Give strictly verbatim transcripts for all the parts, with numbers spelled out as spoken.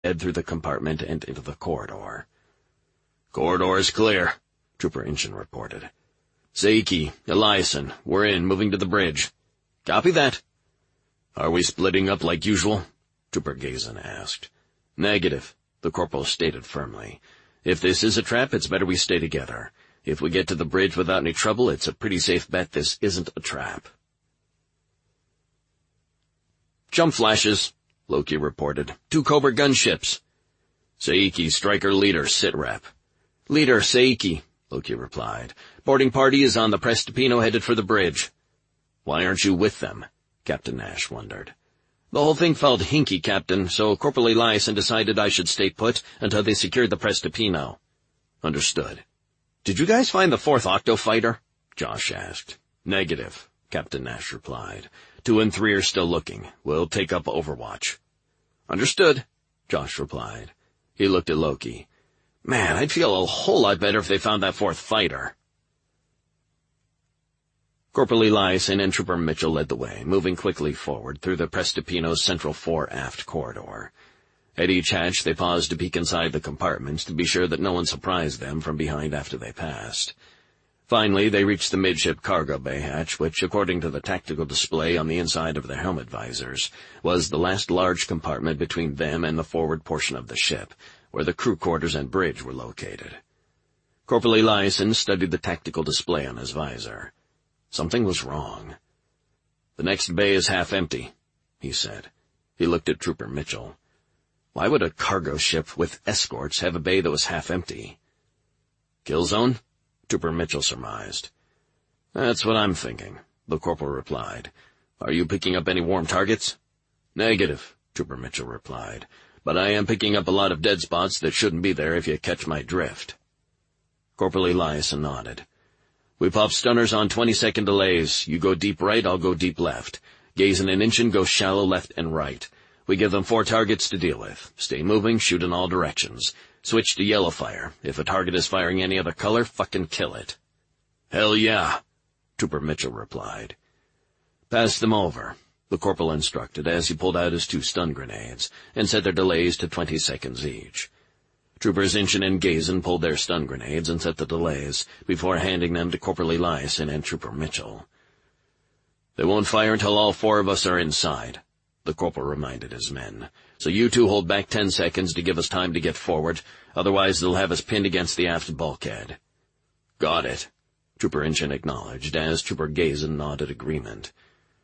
head through the compartment and into the corridor. "Corridor is clear," Trooper Inchin reported. "Saiki, Eliason, we're in, moving to the bridge." "Copy that." "Are we splitting up like usual?" Trooper Gazin asked. "Negative," the corporal stated firmly. "If this is a trap, it's better we stay together. If we get to the bridge without any trouble, it's a pretty safe bet this isn't a trap." "Jump flashes," Loki reported. "Two Cobra gunships." "Saiki, striker leader, sit rep." "Leader, Saiki," Loki replied. "Boarding party is on the Prestipino headed for the bridge." "Why aren't you with them?" Captain Nash wondered. "The whole thing felt hinky, Captain, so Corporal Eliason decided I should stay put until they secured the Prestipino." "Understood." "Did you guys find the fourth Octo-fighter?" Josh asked. "Negative," Captain Nash replied. Two and three are still looking. We'll take up Overwatch." "Understood," Josh replied. He looked at Loki. "Man, I'd feel a whole lot better if they found that fourth fighter." Corporal Eliason and Trooper Mitchell led the way, moving quickly forward through the Prestipino's central fore-aft corridor. At each hatch they paused to peek inside the compartments to be sure that no one surprised them from behind after they passed. Finally, they reached the midship cargo bay hatch, which, according to the tactical display on the inside of their helmet visors, was the last large compartment between them and the forward portion of the ship, where the crew quarters and bridge were located. Corporal Eliason studied the tactical display on his visor. Something was wrong. "The next bay is half empty," he said. He looked at Trooper Mitchell. Why would a cargo ship with escorts have a bay that was half empty? "Kill zone?" Trooper Mitchell surmised. "That's what I'm thinking," the corporal replied. "Are you picking up any warm targets?" "Negative," Trooper Mitchell replied. "But I am picking up a lot of dead spots that shouldn't be there if you catch my drift." Corporal Eliason nodded. "We pop stunners on twenty-second delays. You go deep right, I'll go deep left. Gazin and Inchin go shallow left and right. We give them four targets to deal with. Stay moving, shoot in all directions. Switch to yellow fire. If a target is firing any other color, fucking kill it." "Hell yeah," Trooper Mitchell replied. "Pass them over," the corporal instructed as he pulled out his two stun grenades and set their delays to twenty seconds each. Troopers Inchin and Gazin pulled their stun grenades and set the delays before handing them to Corporal Eliason and Trooper Mitchell. "They won't fire until all four of us are inside," the corporal reminded his men. "So you two hold back ten seconds to give us time to get forward, otherwise they'll have us pinned against the aft bulkhead." "Got it," Trooper Inchin acknowledged as Trooper Gazin nodded agreement.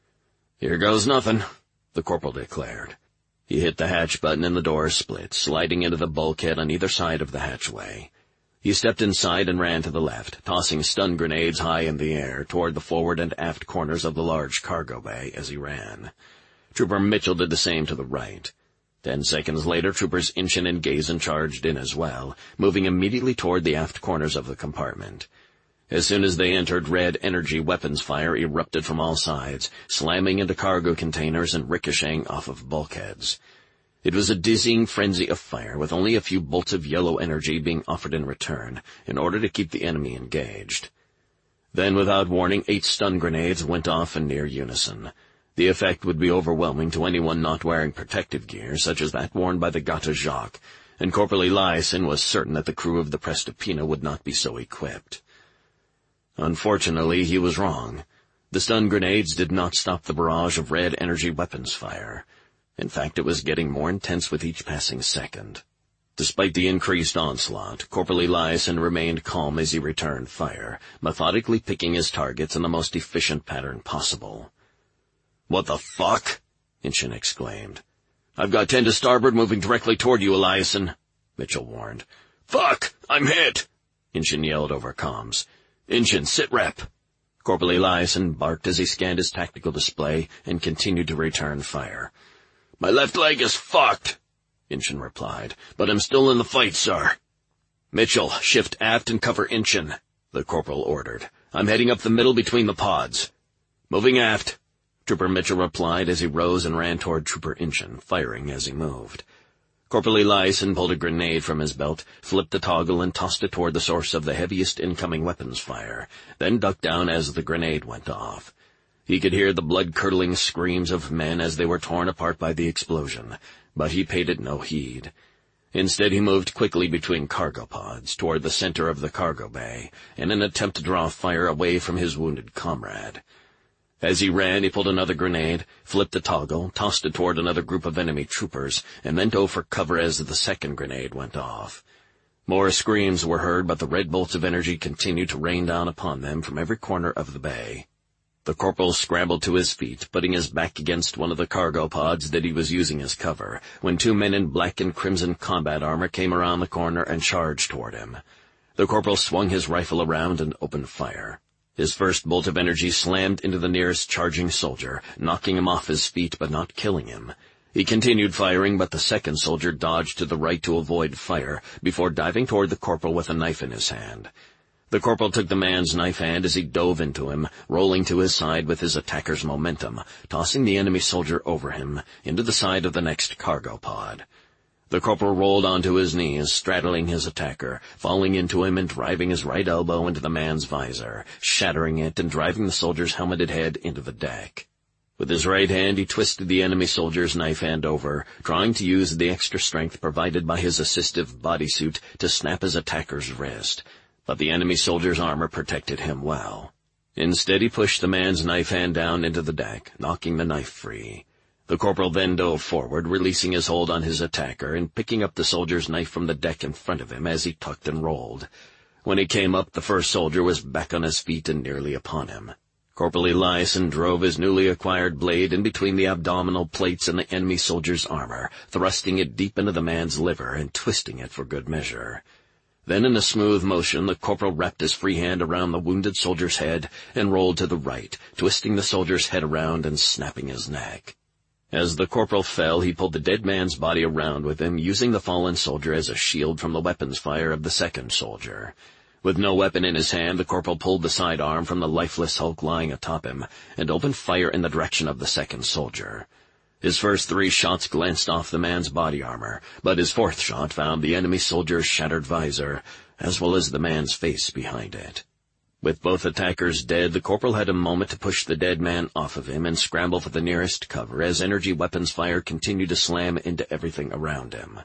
"Here goes nothing," the corporal declared. He hit the hatch button and the door split, sliding into the bulkhead on either side of the hatchway. He stepped inside and ran to the left, tossing stun grenades high in the air toward the forward and aft corners of the large cargo bay as he ran. Trooper Mitchell did the same to the right. Ten seconds later, Troopers Inchin and Gazin charged in as well, moving immediately toward the aft corners of the compartment. As soon as they entered, red energy weapons fire erupted from all sides, slamming into cargo containers and ricocheting off of bulkheads. It was a dizzying frenzy of fire, with only a few bolts of yellow energy being offered in return, in order to keep the enemy engaged. Then, without warning, eight stun grenades went off in near unison. The effect would be overwhelming to anyone not wearing protective gear, such as that worn by the Gata Jacques, and Corporal Eliason was certain that the crew of the Prestipino would not be so equipped. Unfortunately, he was wrong. The stun grenades did not stop the barrage of red energy weapons fire. In fact, it was getting more intense with each passing second. Despite the increased onslaught, Corporal Eliason remained calm as he returned fire, methodically picking his targets in the most efficient pattern possible. "What the fuck?" Inchin exclaimed. "I've got ten to starboard moving directly toward you, Eliason," Mitchell warned. "Fuck! I'm hit!" Inchin yelled over comms. "Inchin, sit rep." Corporal Eliason barked as he scanned his tactical display and continued to return fire. "My left leg is fucked," Inchin replied, "but I'm still in the fight, sir." "Mitchell, shift aft and cover Inchin," the corporal ordered. "I'm heading up the middle between the pods." "Moving aft," Trooper Mitchell replied as he rose and ran toward Trooper Inchin, firing as he moved. Corporal Eliason pulled a grenade from his belt, flipped the toggle and tossed it toward the source of the heaviest incoming weapons fire, then ducked down as the grenade went off. He could hear the blood-curdling screams of men as they were torn apart by the explosion, but he paid it no heed. Instead, he moved quickly between cargo pods toward the center of the cargo bay in an attempt to draw fire away from his wounded comrade. As he ran, he pulled another grenade, flipped the toggle, tossed it toward another group of enemy troopers, and then dove for cover as the second grenade went off. More screams were heard, but the red bolts of energy continued to rain down upon them from every corner of the bay. The corporal scrambled to his feet, putting his back against one of the cargo pods that he was using as cover, when two men in black and crimson combat armor came around the corner and charged toward him. The corporal swung his rifle around and opened fire. His first bolt of energy slammed into the nearest charging soldier, knocking him off his feet but not killing him. He continued firing, but the second soldier dodged to the right to avoid fire, before diving toward the corporal with a knife in his hand. The corporal took the man's knife hand as he dove into him, rolling to his side with his attacker's momentum, tossing the enemy soldier over him, into the side of the next cargo pod. The corporal rolled onto his knees, straddling his attacker, falling into him and driving his right elbow into the man's visor, shattering it and driving the soldier's helmeted head into the deck. With his right hand, he twisted the enemy soldier's knife hand over, trying to use the extra strength provided by his assistive bodysuit to snap his attacker's wrist. But the enemy soldier's armor protected him well. Instead, he pushed the man's knife hand down into the deck, knocking the knife free. The corporal then dove forward, releasing his hold on his attacker and picking up the soldier's knife from the deck in front of him as he tucked and rolled. When he came up, the first soldier was back on his feet and nearly upon him. Corporal Eliason drove his newly acquired blade in between the abdominal plates and the enemy soldier's armor, thrusting it deep into the man's liver and twisting it for good measure. Then in a smooth motion, the corporal wrapped his free hand around the wounded soldier's head and rolled to the right, twisting the soldier's head around and snapping his neck. As the corporal fell, he pulled the dead man's body around with him, using the fallen soldier as a shield from the weapons fire of the second soldier. With no weapon in his hand, the corporal pulled the sidearm from the lifeless hulk lying atop him and opened fire in the direction of the second soldier. His first three shots glanced off the man's body armor, but his fourth shot found the enemy soldier's shattered visor, as well as the man's face behind it. With both attackers dead, the corporal had a moment to push the dead man off of him and scramble for the nearest cover as energy weapons fire continued to slam into everything around him.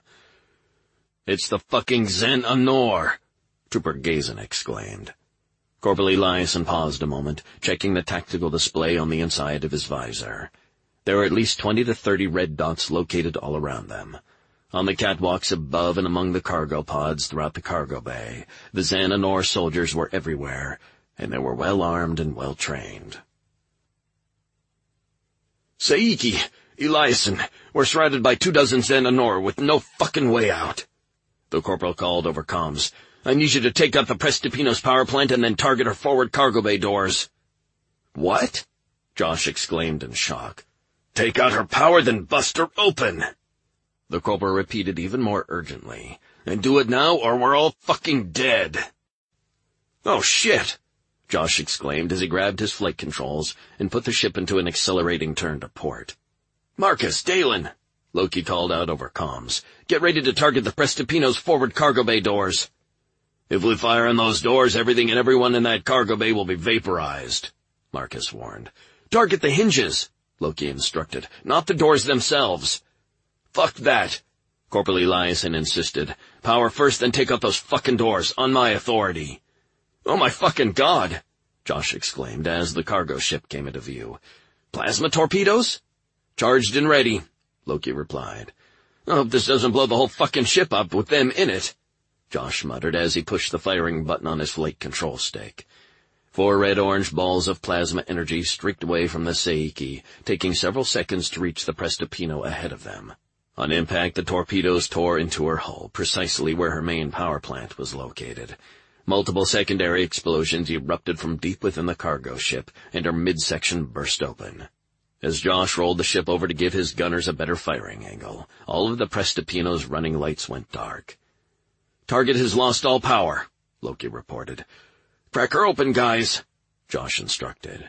"It's the fucking Zen Anor!" Trooper Gazin exclaimed. Corporal Eliason paused a moment, checking the tactical display on the inside of his visor. There were at least twenty to thirty red dots located all around them. On the catwalks above and among the cargo pods throughout the cargo bay, the Zen Anor soldiers were everywhere, and they were well armed and well trained. "Saiki, Eliason, we're surrounded by two dozen Zen Anor with no fucking way out," the corporal called over comms. "I need you to take out the Prestipino's power plant and then target her forward cargo bay doors." "What?" Josh exclaimed in shock. "Take out her power, then bust her open," the corporal repeated even more urgently. "And do it now, or we're all fucking dead." "Oh, shit!" Josh exclaimed as he grabbed his flight controls and put the ship into an accelerating turn to port. "Marcus, Dalen," Loki called out over comms. "Get ready to target the Prestipino's forward cargo bay doors." "If we fire on those doors, everything and everyone in that cargo bay will be vaporized," Marcus warned. "Target the hinges," Loki instructed, "not the doors themselves." "Fuck that," Corporal Eliason insisted. "Power first, then take out those fucking doors, on my authority." "Oh my fucking god," Josh exclaimed as the cargo ship came into view. "Plasma torpedoes?" "Charged and ready," Loki replied. "I hope this doesn't blow the whole fucking ship up with them in it," Josh muttered as he pushed the firing button on his flight control stick. Four red-orange balls of plasma energy streaked away from the Saiki, taking several seconds to reach the Prestipino ahead of them. On impact, the torpedoes tore into her hull, precisely where her main power plant was located. Multiple secondary explosions erupted from deep within the cargo ship, and her midsection burst open. As Josh rolled the ship over to give his gunners a better firing angle, all of the Prestipino's running lights went dark. "Target has lost all power," Loki reported. "Crack her open, guys," Josh instructed.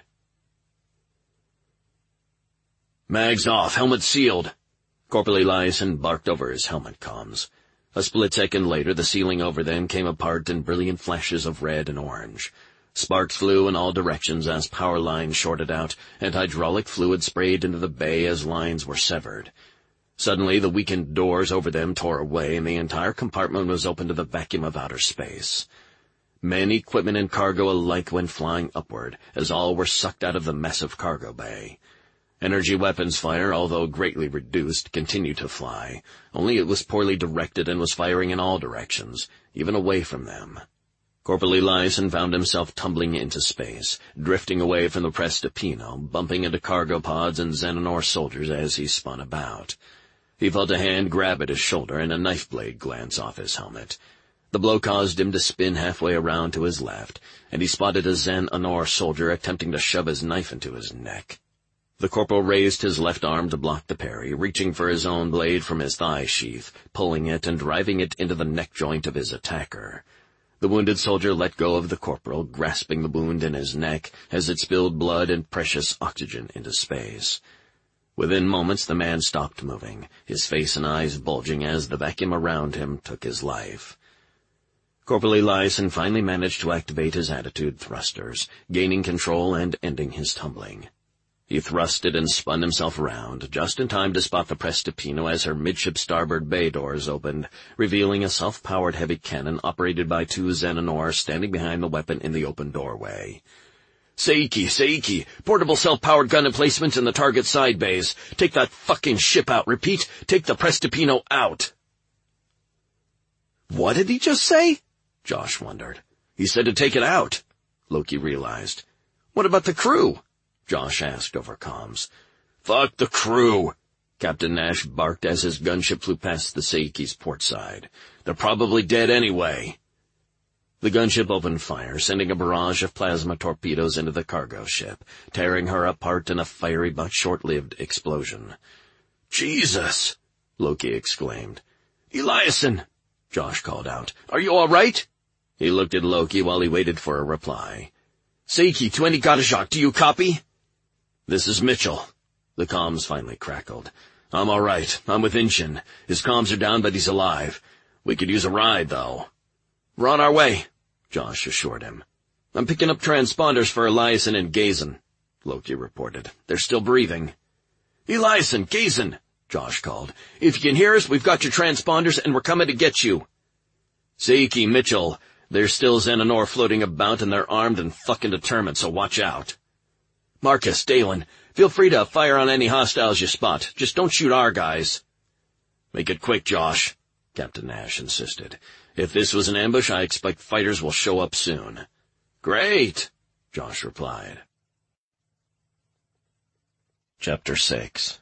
"Mags off, helmet sealed," Corporal Eliason barked over his helmet comms. A split second later, the ceiling over them came apart in brilliant flashes of red and orange. Sparks flew in all directions as power lines shorted out, and hydraulic fluid sprayed into the bay as lines were severed. Suddenly, the weakened doors over them tore away, and the entire compartment was open to the vacuum of outer space. Men, equipment, and cargo alike went flying upward, as all were sucked out of the massive cargo bay. Energy weapons fire, although greatly reduced, continued to fly, only it was poorly directed and was firing in all directions, even away from them. Corporal Eliason found himself tumbling into space, drifting away from the Prestipino, bumping into cargo pods and Xehanort soldiers as he spun about. He felt a hand grab at his shoulder and a knife blade glance off his helmet. The blow caused him to spin halfway around to his left, and he spotted a Xehanort soldier attempting to shove his knife into his neck. The corporal raised his left arm to block the parry, reaching for his own blade from his thigh sheath, pulling it and driving it into the neck joint of his attacker. The wounded soldier let go of the corporal, grasping the wound in his neck as it spilled blood and precious oxygen into space. Within moments the man stopped moving, his face and eyes bulging as the vacuum around him took his life. Corporal Eliason finally managed to activate his attitude thrusters, gaining control and ending his tumbling. He thrusted and spun himself around, just in time to spot the Prestipino as her midship starboard bay doors opened, revealing a self-powered heavy cannon operated by two Xehanort standing behind the weapon in the open doorway. "Saiki, Saiki, portable self-powered gun emplacements in the target side bays. Take that fucking ship out. Repeat, take the Prestipino out." What did he just say? Josh wondered. He said to take it out, Loki realized. What about the crew? Josh asked over comms. Fuck the crew, Captain Nash barked as his gunship flew past the Saiki's port side. They're probably dead anyway. The gunship opened fire, sending a barrage of plasma torpedoes into the cargo ship, tearing her apart in a fiery but short-lived explosion. Jesus! Loki exclaimed. Eliason! Josh called out. Are you all right? He looked at Loki while he waited for a reply. Saiki, twenty Gottschalk, do you copy? This is Mitchell. The comms finally crackled. I'm all right. I'm with Inchin. His comms are down, but he's alive. We could use a ride, though. We're on our way, Josh assured him. I'm picking up transponders for Eliason and Gazen, Loki reported. They're still breathing. Eliason, Gazen, Josh called. If you can hear us, we've got your transponders and we're coming to get you. Saiki, Mitchell, there's still Xehanort floating about and they're armed and fucking determined, so watch out. Marcus, Dalen, feel free to fire on any hostiles you spot. Just don't shoot our guys. Make it quick, Josh, Captain Nash insisted. If this was an ambush, I expect fighters will show up soon. Great, Josh replied. Chapter six.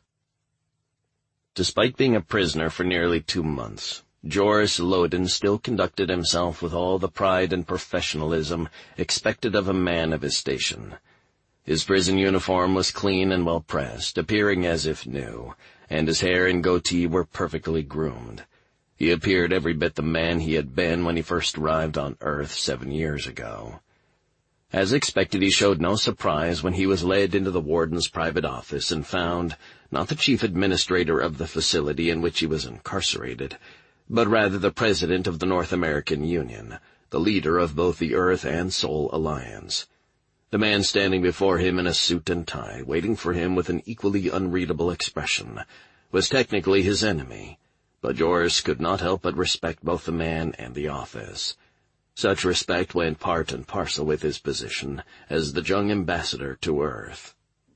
Despite being a prisoner for nearly two months, Joris Loden still conducted himself with all the pride and professionalism expected of a man of his station. His prison uniform was clean and well-pressed, appearing as if new, and his hair and goatee were perfectly groomed. He appeared every bit the man he had been when he first arrived on Earth seven years ago. As expected, he showed no surprise when he was led into the warden's private office and found, not the chief administrator of the facility in which he was incarcerated, but rather the president of the North American Union, the leader of both the Earth and Sol Alliance. The man standing before him in a suit and tie, waiting for him with an equally unreadable expression, was technically his enemy, but Joris could not help but respect both the man and the office. Such respect went part and parcel with his position as the young ambassador to Earth.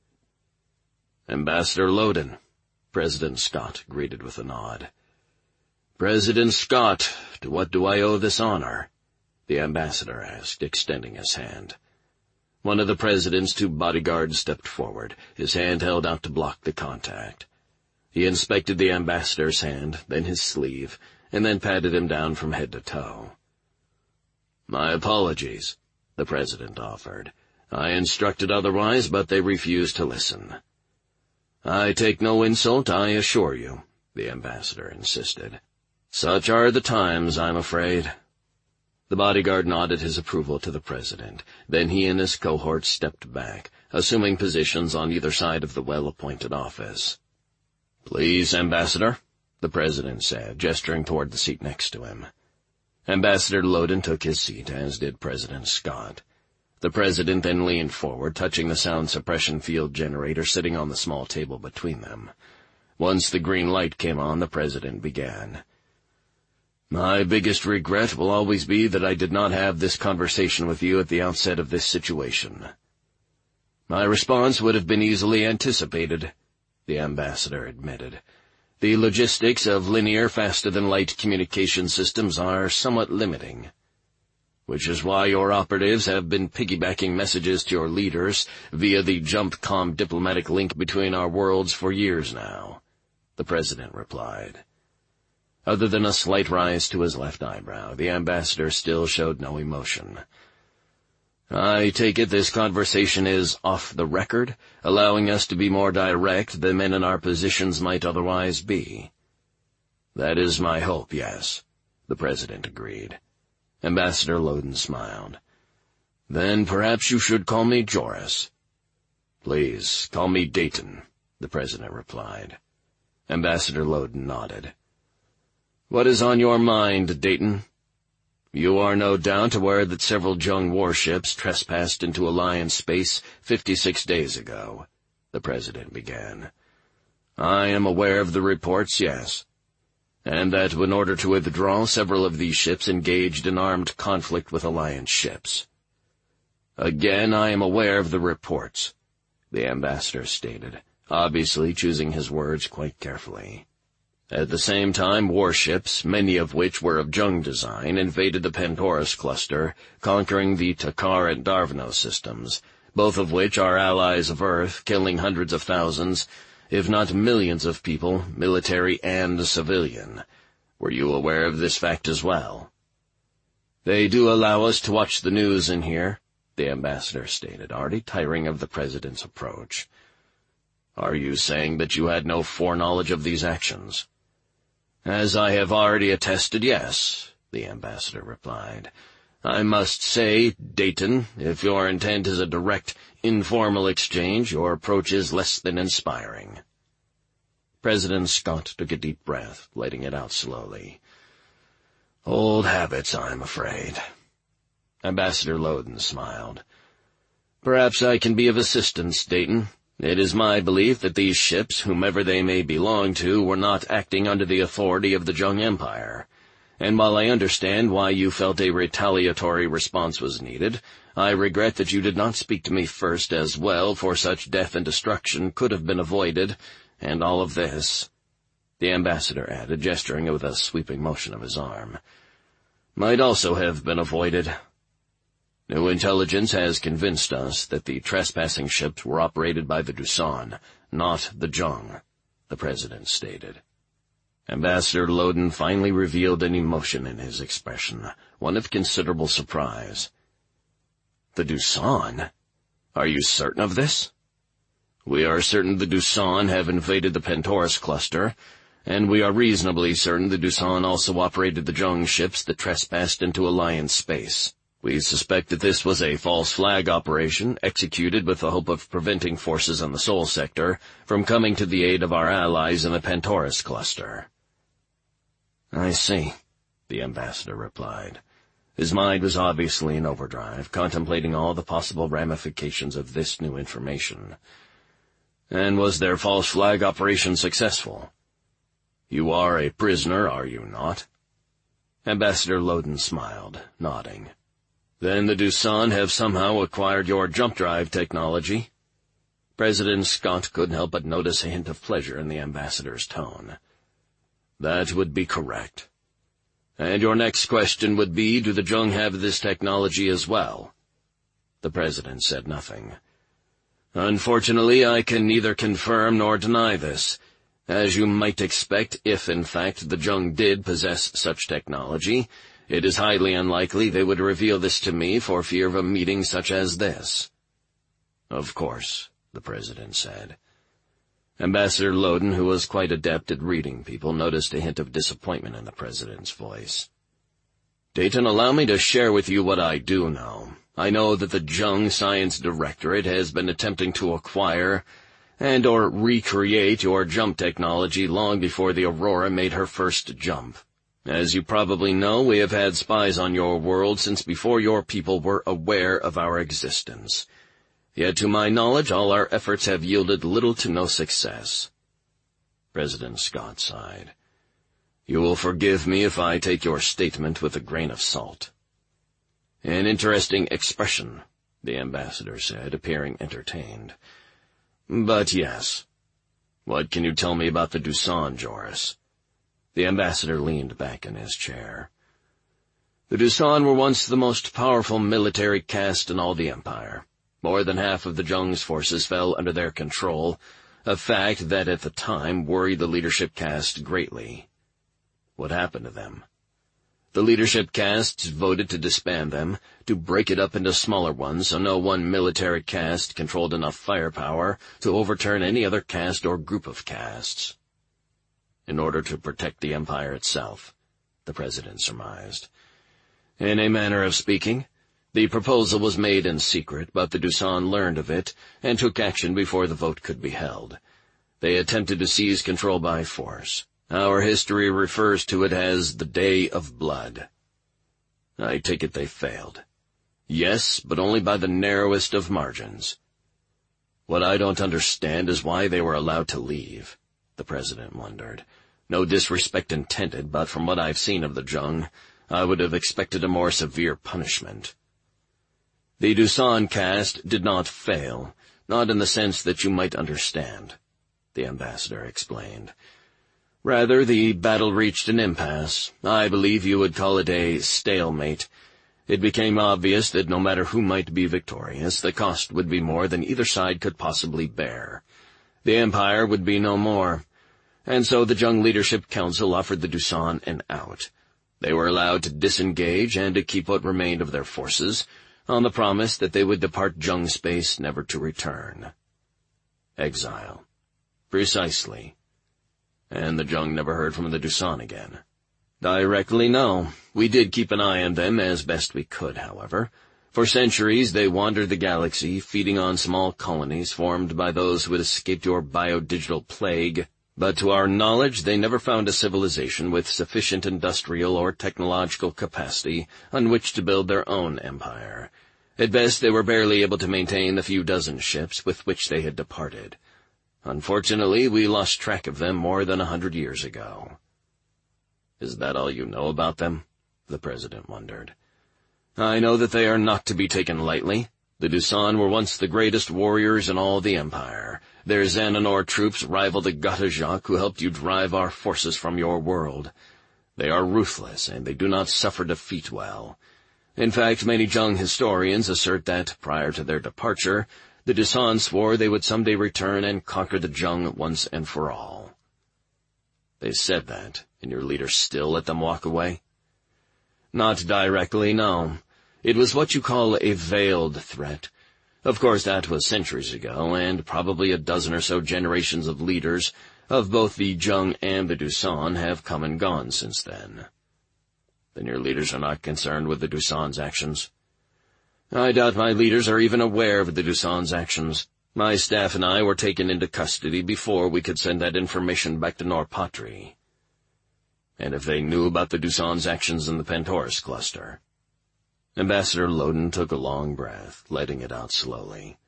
Ambassador Loden, President Scott greeted with a nod. President Scott, to what do I owe this honor? The ambassador asked, extending his hand. One of the president's two bodyguards stepped forward, his hand held out to block the contact. He inspected the ambassador's hand, then his sleeve, and then patted him down from head to toe. My apologies, the president offered. I instructed otherwise, but they refused to listen. I take no insult, I assure you, the ambassador insisted. Such are the times, I'm afraid. The bodyguard nodded his approval to the president. Then he and his cohort stepped back, assuming positions on either side of the well-appointed office. Please, Ambassador, the president said, gesturing toward the seat next to him. Ambassador Loden took his seat, as did President Scott. The president then leaned forward, touching the sound suppression field generator sitting on the small table between them. Once the green light came on, the President began. My biggest regret will always be that I did not have this conversation with you at the outset of this situation. My response would have been easily anticipated, the ambassador admitted. The logistics of linear, faster-than-light communication systems are somewhat limiting, which is why your operatives have been piggybacking messages to your leaders via the JumpCom diplomatic link between our worlds for years now, the President replied. Other than a slight rise to his left eyebrow, the ambassador still showed no emotion. I take it this conversation is off the record, allowing us to be more direct than men in our positions might otherwise be. That is my hope, yes, the President agreed. Ambassador Loden smiled. Then perhaps you should call me Joris. Please, call me Dayton, the President replied. Ambassador Loden nodded. What is on your mind, Dayton? You are no doubt aware that several Jung warships trespassed into Alliance space fifty-six days ago, the President began. I am aware of the reports, yes, and that in order to withdraw, several of these ships engaged in armed conflict with Alliance ships. Again, I am aware of the reports, the ambassador stated, obviously choosing his words quite carefully. At the same time, warships, many of which were of Jung design, invaded the Pantoris cluster, conquering the Takar and Darvno systems, both of which are allies of Earth, killing hundreds of thousands, if not millions of people, military and civilian. Were you aware of this fact as well? They do allow us to watch the news in here, the ambassador stated, already tiring of the President's approach. Are you saying that you had no foreknowledge of these actions? As I have already attested, yes, the ambassador replied. I must say, Dayton, if your intent is a direct, informal exchange, your approach is less than inspiring. President Scott took a deep breath, letting it out slowly. Old habits, I'm afraid. Ambassador Loden smiled. Perhaps I can be of assistance, Dayton. It is my belief that these ships, whomever they may belong to, were not acting under the authority of the Jung Empire. And while I understand why you felt a retaliatory response was needed, I regret that you did not speak to me first as well, for such death and destruction could have been avoided, and all of this, the ambassador added, gesturing with a sweeping motion of his arm, might also have been avoided. New intelligence has convinced us that the trespassing ships were operated by the Doosan, not the Jung, the President stated. Ambassador Loden finally revealed an emotion in his expression, one of considerable surprise. The Doosan? Are you certain of this? We are certain the Doosan have invaded the Pantoris cluster, and we are reasonably certain the Doosan also operated the Jung ships that trespassed into Alliance space. We suspect that this was a false flag operation executed with the hope of preventing forces on the Sol sector from coming to the aid of our allies in the Pantoris cluster. I see, the ambassador replied. His mind was obviously in overdrive, contemplating all the possible ramifications of this new information. And was their false flag operation successful? You are a prisoner, are you not? Ambassador Loden smiled, nodding. Then the Doosan have somehow acquired your jump drive technology? President Scott couldn't help but notice a hint of pleasure in the ambassador's tone. That would be correct. And your next question would be, do the Jung have this technology as well? The President said nothing. Unfortunately, I can neither confirm nor deny this. As you might expect, if in fact the Jung did possess such technology, it is highly unlikely they would reveal this to me for fear of a meeting such as this. Of course, the President said. Ambassador Loden, who was quite adept at reading people, noticed a hint of disappointment in the President's voice. Dayton, allow me to share with you what I do know. I know that the Jung Science Directorate has been attempting to acquire and or recreate your jump technology long before the Aurora made her first jump. As you probably know, we have had spies on your world since before your people were aware of our existence. Yet to my knowledge, all our efforts have yielded little to no success. President Scott sighed. "You will forgive me if I take your statement with a grain of salt." "An interesting expression," the ambassador said, appearing entertained. "But yes. What can you tell me about the Dushan, Joris?" The ambassador leaned back in his chair. "The Dushan were once the most powerful military caste in all the Empire. More than half of the Jung's forces fell under their control, a fact that at the time worried the leadership caste greatly. What happened to them? The leadership castes voted to disband them, to break it up into smaller ones so no one military caste controlled enough firepower to overturn any other caste or group of castes. In order to protect the Empire itself, the President surmised. In a manner of speaking, the proposal was made in secret, but the Dushan learned of it and took action before the vote could be held. They attempted to seize control by force. Our history refers to it as the Day of Blood. I take it they failed. Yes, but only by the narrowest of margins. What I don't understand is why they were allowed to leave, the President wondered. No disrespect intended, but from what I've seen of the Jung, I would have expected a more severe punishment. The Dushan caste did not fail, not in the sense that you might understand, the ambassador explained. Rather, the battle reached an impasse. I believe you would call it a stalemate. It became obvious that no matter who might be victorious, the cost would be more than either side could possibly bear. The Empire would be no more. And so the Jung Leadership Council offered the Dushan an out. They were allowed to disengage and to keep what remained of their forces, on the promise that they would depart Jung space never to return. Exile. Precisely. And the Jung never heard from the Dushan again. Directly, no. We did keep an eye on them as best we could, however. For centuries they wandered the galaxy, feeding on small colonies formed by those who had escaped your biodigital plague, but to our knowledge they never found a civilization with sufficient industrial or technological capacity on which to build their own empire. At best they were barely able to maintain the few dozen ships with which they had departed. Unfortunately, we lost track of them more than a hundred years ago. Is that all you know about them? The President wondered. I know that they are not to be taken lightly. The Dushan were once the greatest warriors in all the Empire. Their Xananor troops rival the Gottujok who helped you drive our forces from your world. They are ruthless, and they do not suffer defeat well. In fact, many Jung historians assert that, prior to their departure, the Dushan swore they would someday return and conquer the Jung once and for all. They said that, and your leader still let them walk away? Not directly, no. It was what you call a veiled threat. Of course, that was centuries ago, and probably a dozen or so generations of leaders of both the Jung and the Dushan have come and gone since then. Then your leaders are not concerned with the Dushan's actions? I doubt my leaders are even aware of the Dushan's actions. My staff and I were taken into custody before we could send that information back to Norpatri. And if they knew about the Dushan's actions in the Pantoris cluster? Ambassador Loden took a long breath, letting it out slowly.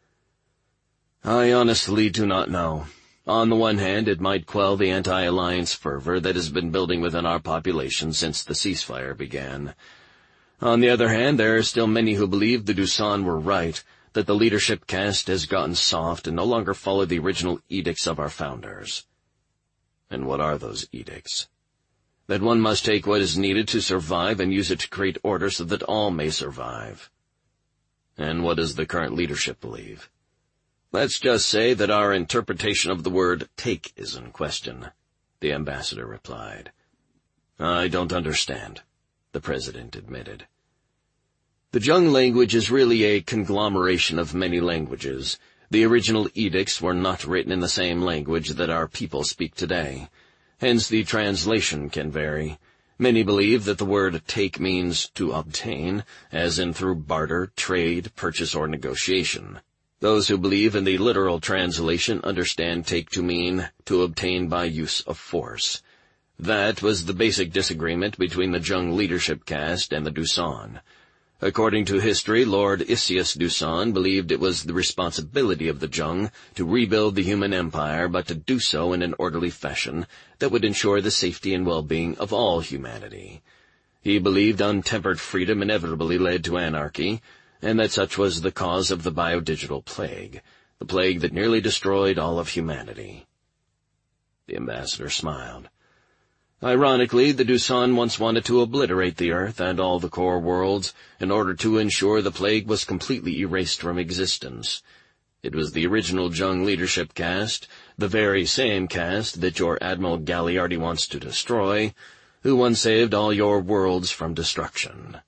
I honestly do not know. On the one hand, it might quell the anti-alliance fervor that has been building within our population since the ceasefire began. On the other hand, there are still many who believe the Dushan were right, that the leadership caste has gotten soft and no longer follow the original edicts of our founders. And what are those edicts? That one must take what is needed to survive and use it to create order so that all may survive. And what does the current leadership believe? Let's just say that our interpretation of the word take is in question, the ambassador replied. I don't understand, the President admitted. The Jung language is really a conglomeration of many languages. The original edicts were not written in the same language that our people speak today. Hence the translation can vary. Many believe that the word take means to obtain, as in through barter, trade, purchase, or negotiation. Those who believe in the literal translation understand take to mean to obtain by use of force. That was the basic disagreement between the Jung leadership caste and the Dushan. According to history, Lord Isius Dusan believed it was the responsibility of the Jung to rebuild the human empire, but to do so in an orderly fashion that would ensure the safety and well-being of all humanity. He believed untempered freedom inevitably led to anarchy, and that such was the cause of the biodigital plague, the plague that nearly destroyed all of humanity. The ambassador smiled. Ironically, the Dusan once wanted to obliterate the Earth and all the core worlds in order to ensure the plague was completely erased from existence. It was the original Jung leadership caste, the very same caste that your Admiral Gagliardi wants to destroy, who once saved all your worlds from destruction.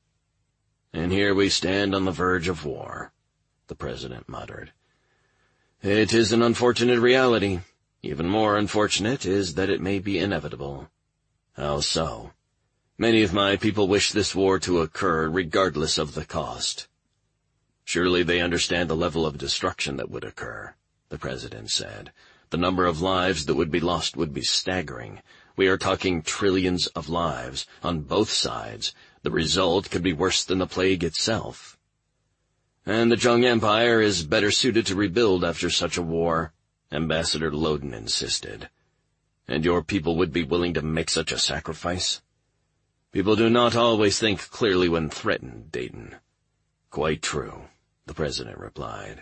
And here we stand on the verge of war, the President muttered. It is an unfortunate reality. Even more unfortunate is that it may be inevitable. How so? Many of my people wish this war to occur regardless of the cost. Surely they understand the level of destruction that would occur, the President said. The number of lives that would be lost would be staggering. We are talking trillions of lives on both sides. The result could be worse than the plague itself. And the Jung Empire is better suited to rebuild after such a war, Ambassador Loden insisted. And your people would be willing to make such a sacrifice? People do not always think clearly when threatened, Dayton. Quite true, the President replied.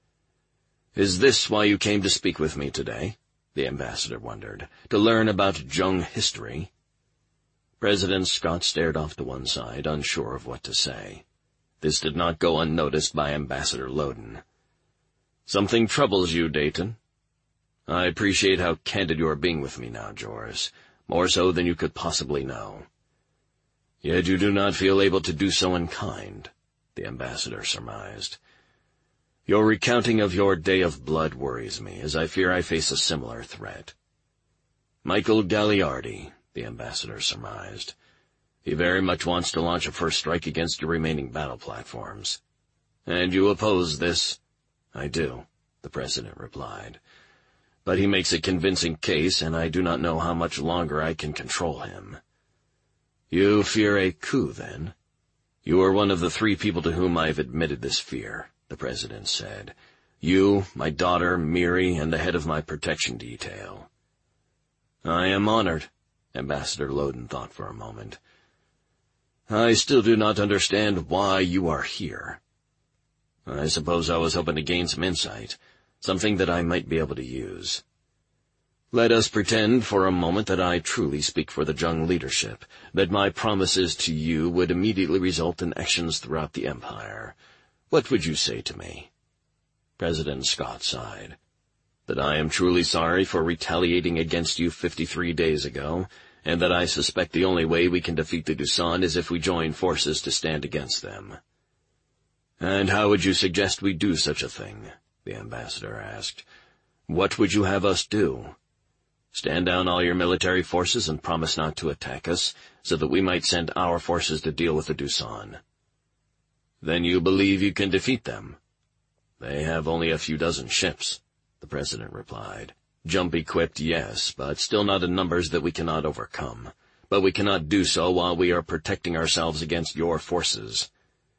Is this why you came to speak with me today? The ambassador wondered. To learn about Jung history? President Scott stared off to one side, unsure of what to say. This did not go unnoticed by Ambassador Loden. Something troubles you, Dayton. I appreciate how candid you are being with me now, Joris, more so than you could possibly know. Yet you do not feel able to do so in kind, the ambassador surmised. Your recounting of your day of blood worries me, as I fear I face a similar threat. Michael Gagliardi, the ambassador surmised. He very much wants to launch a first strike against your remaining battle platforms. And you oppose this? I do, the President replied. But he makes a convincing case, and I do not know how much longer I can control him. You fear a coup, then? You are one of the three people to whom I have admitted this fear, the President said. You, my daughter, Miri, and the head of my protection detail. I am honored, Ambassador Loden thought for a moment. I still do not understand why you are here. I suppose I was hoping to gain some insight, something that I might be able to use. Let us pretend for a moment that I truly speak for the Jung leadership, that my promises to you would immediately result in actions throughout the Empire. What would you say to me? President Scott sighed. That I am truly sorry for retaliating against you fifty-three days ago, and that I suspect the only way we can defeat the Dusan is if we join forces to stand against them. And how would you suggest we do such a thing? The ambassador asked. What would you have us do? Stand down all your military forces and promise not to attack us, so that we might send our forces to deal with the Dusan. Then you believe you can defeat them? They have only a few dozen ships, the President replied. Jump-equipped, yes, but still not in numbers that we cannot overcome. But we cannot do so while we are protecting ourselves against your forces.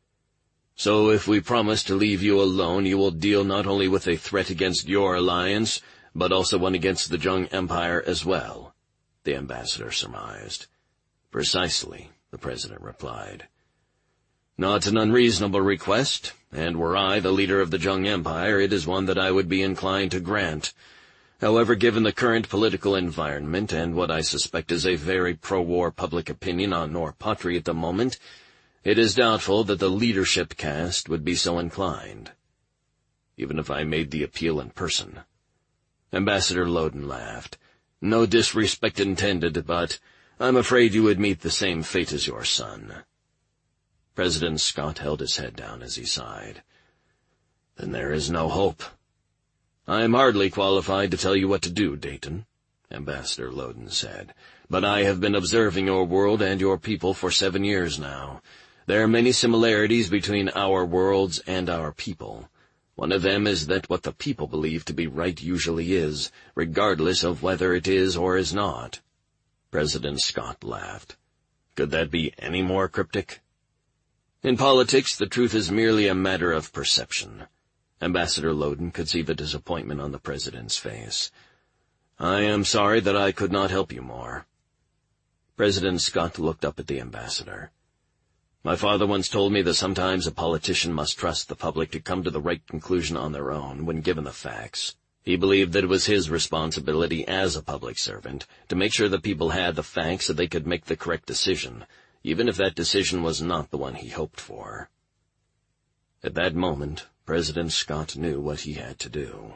So if we promise to leave you alone, you will deal not only with a threat against your alliance, but also one against the Jung Empire as well, the ambassador surmised. Precisely, the President replied. Not an unreasonable request, and were I the leader of the Jung Empire, it is one that I would be inclined to grant. However, given the current political environment and what I suspect is a very pro-war public opinion on Norpatri at the moment, it is doubtful that the leadership caste would be so inclined, even if I made the appeal in person. Ambassador Loden laughed. No disrespect intended, but I'm afraid you would meet the same fate as your son. President Scott held his head down as he sighed. Then there is no hope. I am hardly qualified to tell you what to do, Dayton, Ambassador Loden said, but I have been observing your world and your people for seven years now. There are many similarities between our worlds and our people. One of them is that what the people believe to be right usually is, regardless of whether it is or is not. President Scott laughed. Could that be any more cryptic? In politics, the truth is merely a matter of perception. Ambassador Loden could see the disappointment on the president's face. I am sorry that I could not help you more. President Scott looked up at the ambassador. My father once told me that sometimes a politician must trust the public to come to the right conclusion on their own when given the facts. He believed that it was his responsibility as a public servant to make sure that people had the facts so they could make the correct decision, even if that decision was not the one he hoped for. At that moment, President Scott knew what he had to do.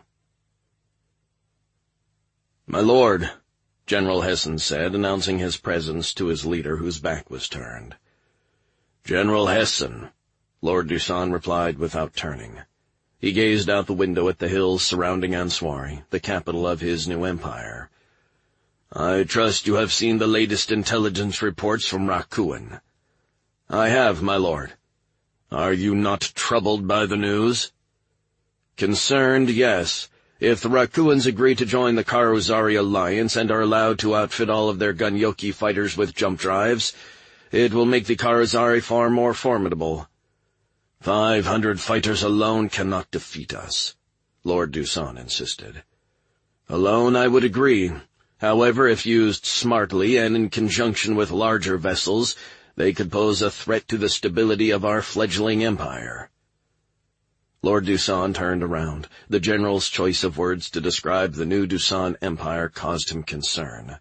"My lord," General Hessen said, announcing his presence to his leader whose back was turned. "General Hessen," Lord Dusan replied without turning. He gazed out the window at the hills surrounding Answari, the capital of his new empire. "I trust you have seen the latest intelligence reports from Rakuin." "I have, my lord." "Are you not troubled by the news?" "Concerned, yes. If the Rakuins agree to join the Karozari alliance and are allowed to outfit all of their Gunyoki fighters with jump drives, it will make the Karozari far more formidable. Five hundred fighters alone cannot defeat us," Lord Dusan insisted. "Alone I would agree. However, if used smartly and in conjunction with larger vessels, they could pose a threat to the stability of our fledgling empire." Lord Dusan turned around. The general's choice of words to describe the new Dusan Empire caused him concern.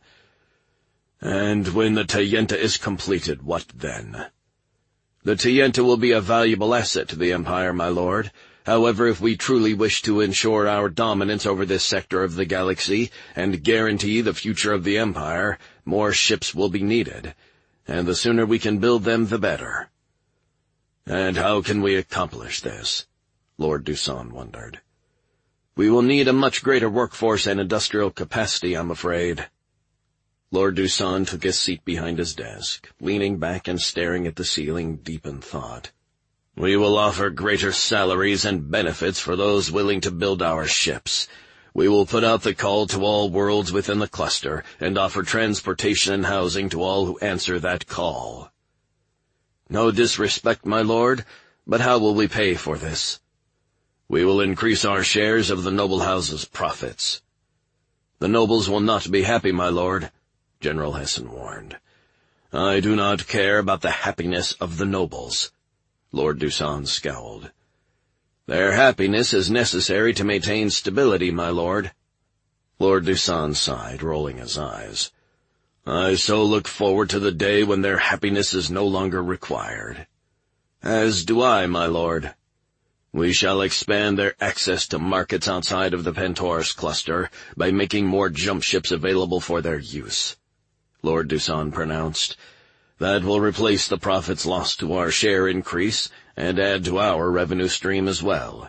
"And when the Tayenta is completed, what then?" "The Tayenta will be a valuable asset to the Empire, my lord. However, if we truly wish to ensure our dominance over this sector of the galaxy and guarantee the future of the Empire, more ships will be needed, and the sooner we can build them, the better." "And how can we accomplish this?" Lord Dusan wondered. "We will need a much greater workforce and industrial capacity, I'm afraid." Lord Dusan took his seat behind his desk, leaning back and staring at the ceiling deep in thought. "We will offer greater salaries and benefits for those willing to build our ships. We will put out the call to all worlds within the cluster and offer transportation and housing to all who answer that call." "No disrespect, my lord, but how will we pay for this?" "We will increase our shares of the noble house's profits." "The nobles will not be happy, my lord," General Hessen warned. "I do not care about the happiness of the nobles." Lord Dusan scowled. "Their happiness is necessary to maintain stability, my lord." Lord Dusan sighed, rolling his eyes. "I so look forward to the day when their happiness is no longer required." "As do I, my lord." "We shall expand their access to markets outside of the Pentoris cluster by making more jump ships available for their use," Lord Dusan pronounced. "That will replace the profits lost to our share increase and add to our revenue stream as well."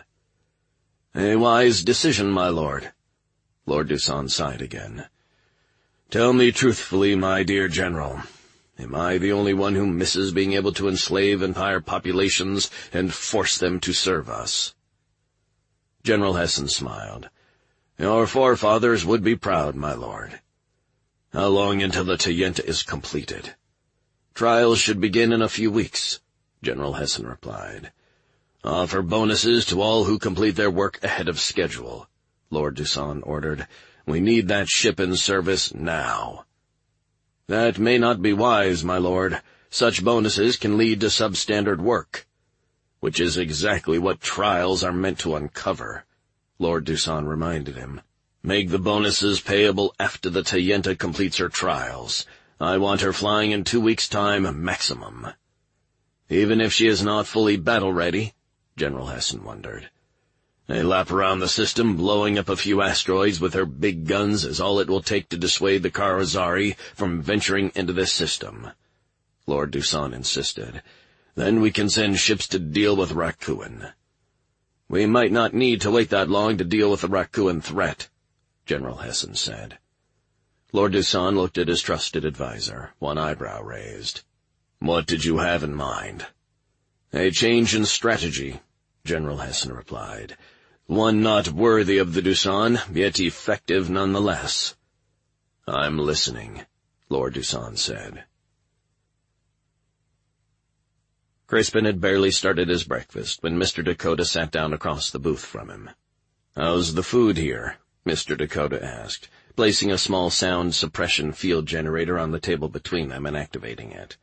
"A wise decision, my lord." Lord Dusan sighed again. "Tell me truthfully, my dear general, am I the only one who misses being able to enslave entire populations and force them to serve us?" General Hessen smiled. "Your forefathers would be proud, my lord." "How long until the Tayenta is completed?" "Trials should begin in a few weeks," General Hessen replied. "Offer bonuses to all who complete their work ahead of schedule," Lord Dusan ordered. "We need that ship in service now." "That may not be wise, my lord. Such bonuses can lead to substandard work." "Which is exactly what trials are meant to uncover," Lord Dusan reminded him. "Make the bonuses payable after the Tayenta completes her trials. I want her flying in two weeks' time maximum." "Even if she is not fully battle-ready?" General Hessen wondered. "A lap around the system, blowing up a few asteroids with her big guns, is all it will take to dissuade the Karozari from venturing into this system," Lord Dusan insisted. "Then we can send ships to deal with Rakuin." "We might not need to wait that long to deal with the Rakuin threat," General Hessen said. Lord Dusan looked at his trusted advisor, one eyebrow raised. "What did you have in mind?" "A change in strategy," General Hessen replied. "One not worthy of the Dusan, yet effective nonetheless." "I'm listening," Lord Dusan said. Crispin had barely started his breakfast when Mister Dakota sat down across the booth from him. "How's the food here?" Mister Dakota asked, placing a small sound suppression field generator on the table between them and activating it.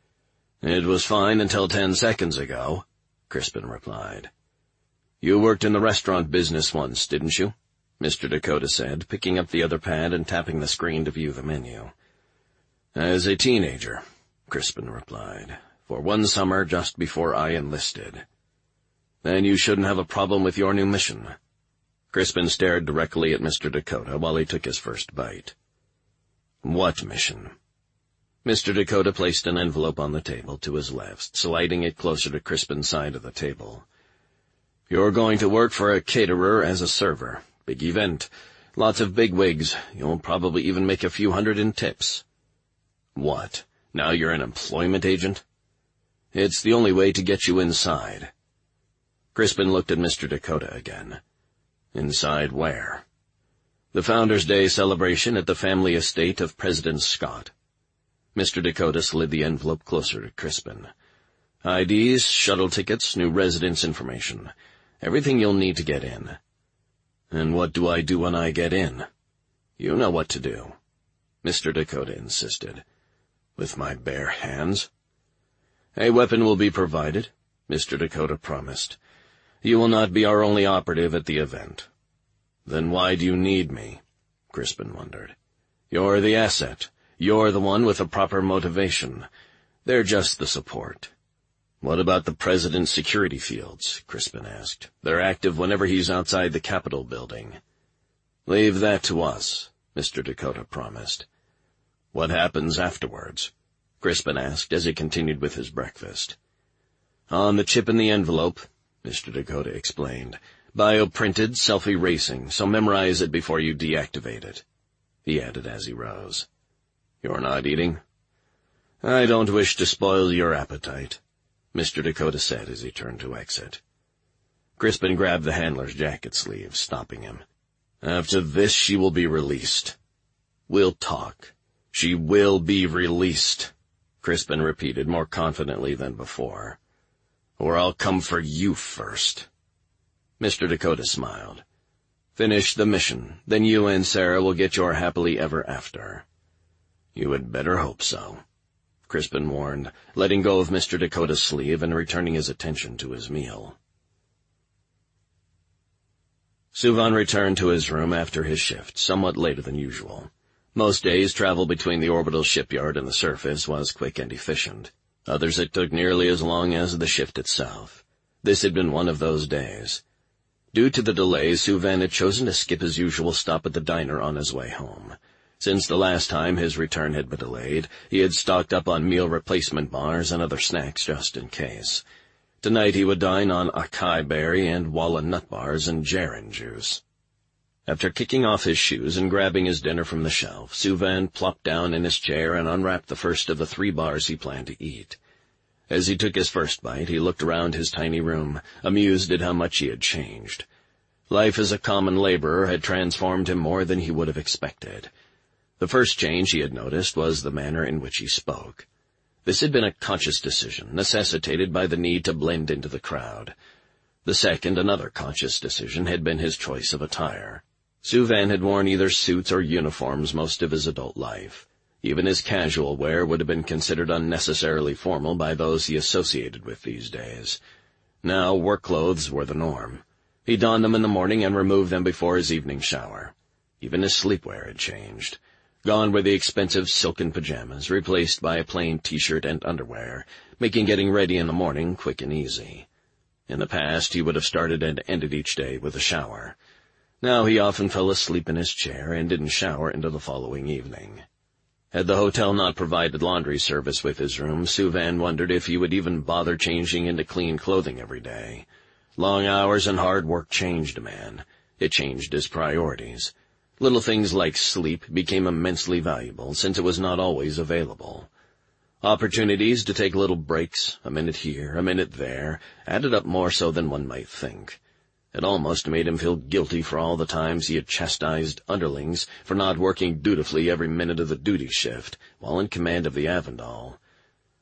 "It was fine until ten seconds ago," Crispin replied. "You worked in the restaurant business once, didn't you?" Mister Dakota said, picking up the other pad and tapping the screen to view the menu. "As a teenager," Crispin replied, "for one summer just before I enlisted." "Then you shouldn't have a problem with your new mission." Crispin stared directly at Mister Dakota while he took his first bite. "What mission?" Mister Dakota placed an envelope on the table to his left, sliding it closer to Crispin's side of the table. "You're going to work for a caterer as a server. Big event. Lots of bigwigs. You'll probably even make a few hundred in tips." "What? Now you're an employment agent?" "It's the only way to get you inside." Crispin looked at Mister Dakota again. "Inside where?" "The Founders' Day celebration at the family estate of President Scott." Mister Dakota slid the envelope closer to Crispin. "I Ds, shuttle tickets, new residence information. Everything you'll need to get in." "And what do I do when I get in?" "You know what to do," Mister Dakota insisted. "With my bare hands?" "A weapon will be provided," Mister Dakota promised. "You will not be our only operative at the event." "Then why do you need me?" Crispin wondered. "You're the asset. You're the one with the proper motivation. They're just the support." "What about the President's security fields?" Crispin asked. "They're active whenever he's outside the Capitol building." "Leave that to us," Mister Dakota promised. "What happens afterwards?" Crispin asked as he continued with his breakfast. "On the chip in the envelope," Mister Dakota explained. "Bioprinted, self-erasing, so memorize it before you deactivate it," he added as he rose. "You're not eating?" "I don't wish to spoil your appetite," Mister Dakota said as he turned to exit. Crispin grabbed the handler's jacket sleeve, stopping him. "After this, she will be released." "We'll talk. She will be released," Crispin repeated more confidently than before. "Or I'll come for you first." Mister Dakota smiled. "Finish the mission, then you and Sarah will get your happily ever after." "You had better hope so," Crispin warned, letting go of Mister Dakota's sleeve and returning his attention to his meal. Suvan returned to his room after his shift, somewhat later than usual. Most days, travel between the orbital shipyard and the surface was quick and efficient. Others it took nearly as long as the shift itself. This had been one of those days. Due to the delay, Suvan had chosen to skip his usual stop at the diner on his way home. Since the last time his return had been delayed, he had stocked up on meal replacement bars and other snacks just in case. Tonight he would dine on acai berry and walnut nut bars and Jaren juice. After kicking off his shoes and grabbing his dinner from the shelf, Suvan plopped down in his chair and unwrapped the first of the three bars he planned to eat. As he took his first bite, he looked around his tiny room, amused at how much he had changed. Life as a common laborer had transformed him more than he would have expected. The first change he had noticed was the manner in which he spoke. This had been a conscious decision, necessitated by the need to blend into the crowd. The second, another conscious decision, had been his choice of attire. Suvan had worn either suits or uniforms most of his adult life. Even his casual wear would have been considered unnecessarily formal by those he associated with these days. Now work clothes were the norm. He donned them in the morning and removed them before his evening shower. Even his sleepwear had changed. Gone were the expensive silken pajamas, replaced by a plain T-shirt and underwear, making getting ready in the morning quick and easy. In the past, he would have started and ended each day with a shower. Now he often fell asleep in his chair and didn't shower until the following evening. Had the hotel not provided laundry service with his room, Suvan wondered if he would even bother changing into clean clothing every day. Long hours and hard work changed a man. It changed his priorities. Little things like sleep became immensely valuable, since it was not always available. Opportunities to take little breaks, a minute here, a minute there, added up more so than one might think. It almost made him feel guilty for all the times he had chastised underlings for not working dutifully every minute of the duty shift while in command of the Avondale.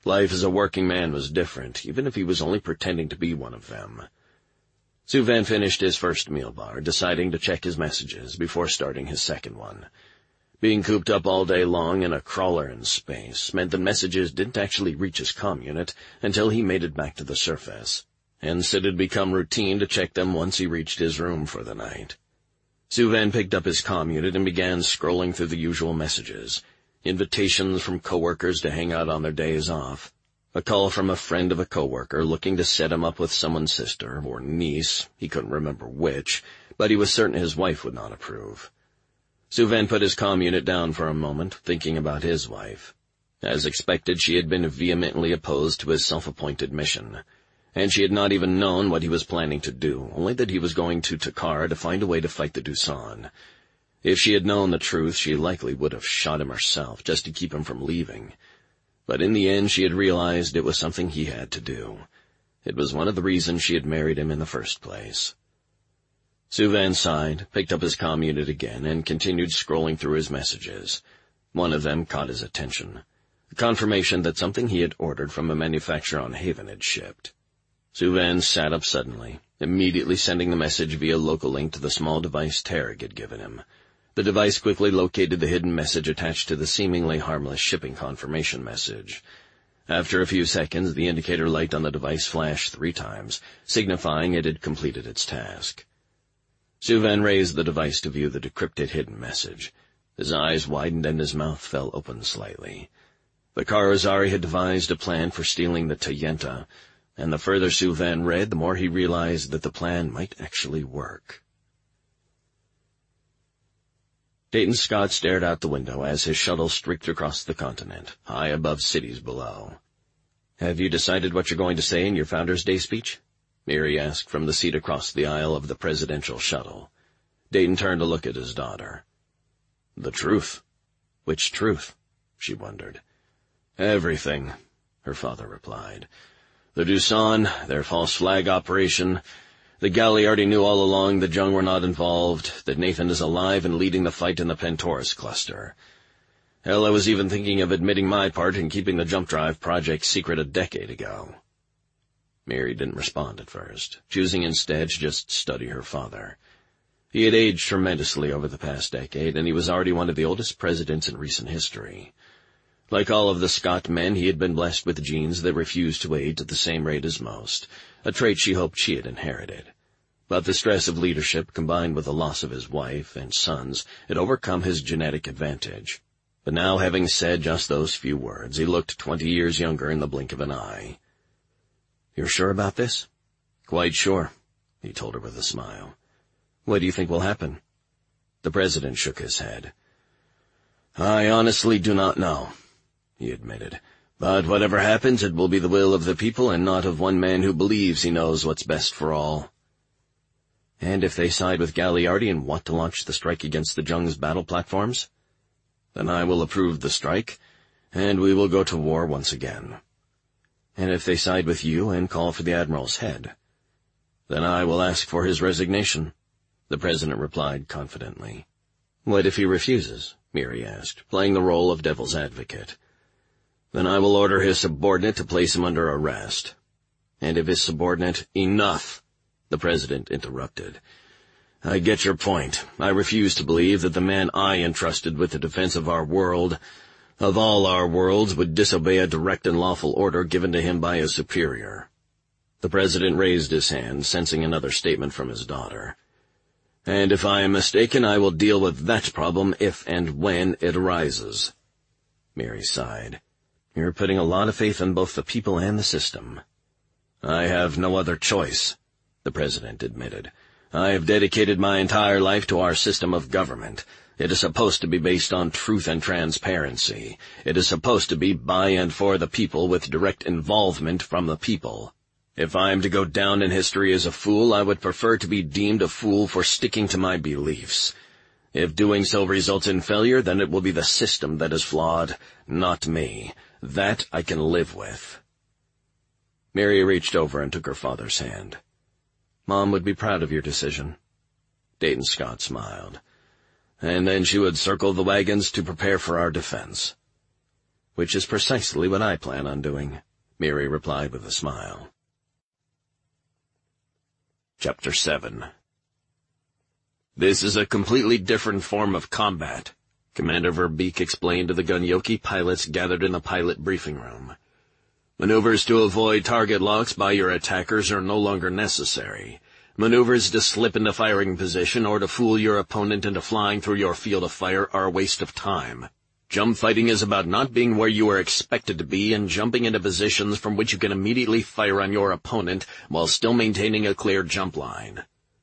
Life as a working man was different, even if he was only pretending to be one of them. Suvin finished his first meal bar, deciding to check his messages before starting his second one. Being cooped up all day long in a crawler in space meant that messages didn't actually reach his comm unit until he made it back to the surface. Hence it had become routine to check them once he reached his room for the night. Suvin picked up his comm unit and began scrolling through the usual messages. Invitations from coworkers to hang out on their days off. A call from a friend of a coworker looking to set him up with someone's sister or niece, he couldn't remember which, but he was certain his wife would not approve. Suvin put his comm unit down for a moment, thinking about his wife. As expected, she had been vehemently opposed to his self-appointed mission, and she had not even known what he was planning to do, only that he was going to Takar to find a way to fight the Doosan. If she had known the truth, she likely would have shot him herself, just to keep him from leaving. But in the end, she had realized it was something he had to do. It was one of the reasons she had married him in the first place. Suvin sighed, picked up his comm unit again, and continued scrolling through his messages. One of them caught his attention. A confirmation that something he had ordered from a manufacturer on Haven had shipped. Suvin sat up suddenly, immediately sending the message via local link to the small device Tarek had given him. The device quickly located the hidden message attached to the seemingly harmless shipping confirmation message. After a few seconds, the indicator light on the device flashed three times, signifying it had completed its task. Suvin raised the device to view the decrypted hidden message. His eyes widened and his mouth fell open slightly. The Karazari had devised a plan for stealing the Tayenta, and the further Suvin read, the more he realized that the plan might actually work. Dayton Scott stared out the window as his shuttle streaked across the continent, high above cities below. "Have you decided what you're going to say in your Founders' Day speech?" Mary asked from the seat across the aisle of the presidential shuttle. Dayton turned to look at his daughter. "The truth." "Which truth?" she wondered. "Everything," her father replied. "The Doosan, their false flag operation. The Galliardi knew all along that Jung were not involved, that Nathan is alive and leading the fight in the Pantoris cluster. Hell, I was even thinking of admitting my part in keeping the jump drive project secret a decade ago." Mary didn't respond at first, choosing instead to just study her father. He had aged tremendously over the past decade, and he was already one of the oldest presidents in recent history. Like all of the Scott men, he had been blessed with genes that refused to age at the same rate as most, a trait she hoped she had inherited. But the stress of leadership, combined with the loss of his wife and sons, had overcome his genetic advantage. But now, having said just those few words, he looked twenty years younger in the blink of an eye. "You're sure about this?" "Quite sure," he told her with a smile. "What do you think will happen?" The president shook his head. "I honestly do not know," he admitted. "But whatever happens, it will be the will of the people and not of one man who believes he knows what's best for all." "And if they side with Galliardi and want to launch the strike against the Jung's battle platforms?" "Then I will approve the strike, and we will go to war once again." "And if they side with you and call for the Admiral's head?" "Then I will ask for his resignation," the president replied confidently. "What if he refuses?" Mary asked, playing the role of devil's advocate. "Then I will order his subordinate to place him under arrest." "And if his subordinate—" "Enough!" the president interrupted. "I get your point. I refuse to believe that the man I entrusted with the defense of our world, of all our worlds, would disobey a direct and lawful order given to him by a superior." The president raised his hand, sensing another statement from his daughter. "And if I am mistaken, I will deal with that problem if and when it arises." Mary sighed. "You're putting a lot of faith in both the people and the system." "I have no other choice," the president admitted. "I have dedicated my entire life to our system of government. It is supposed to be based on truth and transparency. It is supposed to be by and for the people with direct involvement from the people. If I am to go down in history as a fool, I would prefer to be deemed a fool for sticking to my beliefs. If doing so results in failure, then it will be the system that is flawed, not me. That I can live with." Mary reached over and took her father's hand. "Mom would be proud of your decision." Dayton Scott smiled. "And then she would circle the wagons to prepare for our defense." Which is precisely what I plan on doing, Miri replied with a smile. Chapter seven. This is a completely different form of combat, Commander Verbeek explained to the Gunyoki pilots gathered in the pilot briefing room. Maneuvers to avoid target locks by your attackers are no longer necessary. Maneuvers to slip into firing position or to fool your opponent into flying through your field of fire are a waste of time. Jump fighting is about not being where you are expected to be and jumping into positions from which you can immediately fire on your opponent while still maintaining a clear jump line.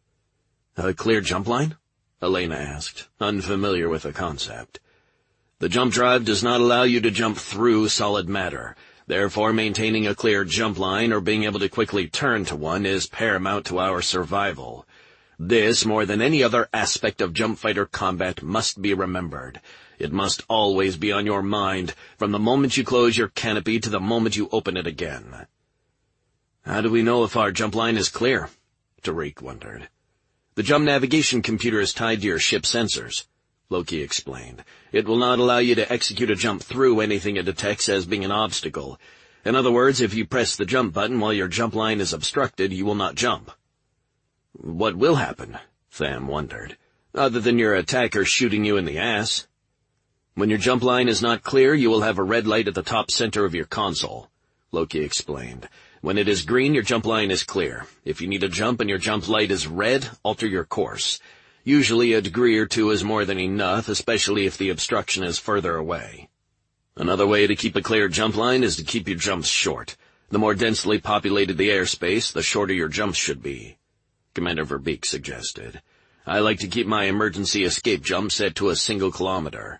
A clear jump line? Elena asked, unfamiliar with the concept. The jump drive does not allow you to jump through solid matter. Therefore, maintaining a clear jump line or being able to quickly turn to one is paramount to our survival. This, more than any other aspect of jump fighter combat, must be remembered. It must always be on your mind, from the moment you close your canopy to the moment you open it again. How do we know if our jump line is clear? Tariq wondered. The jump navigation computer is tied to your ship sensors, Loki explained. It will not allow you to execute a jump through anything it detects as being an obstacle. In other words, if you press the jump button while your jump line is obstructed, you will not jump. What will happen? Tham wondered, other than your attacker shooting you in the ass. When your jump line is not clear, you will have a red light at the top center of your console, Loki explained. When it is green, your jump line is clear. If you need a jump and your jump light is red, alter your course. Usually a degree or two is more than enough, especially if the obstruction is further away. Another way to keep a clear jump line is to keep your jumps short. The more densely populated the airspace, the shorter your jumps should be, Commander Verbeek suggested. I like to keep my emergency escape jump set to a single kilometer.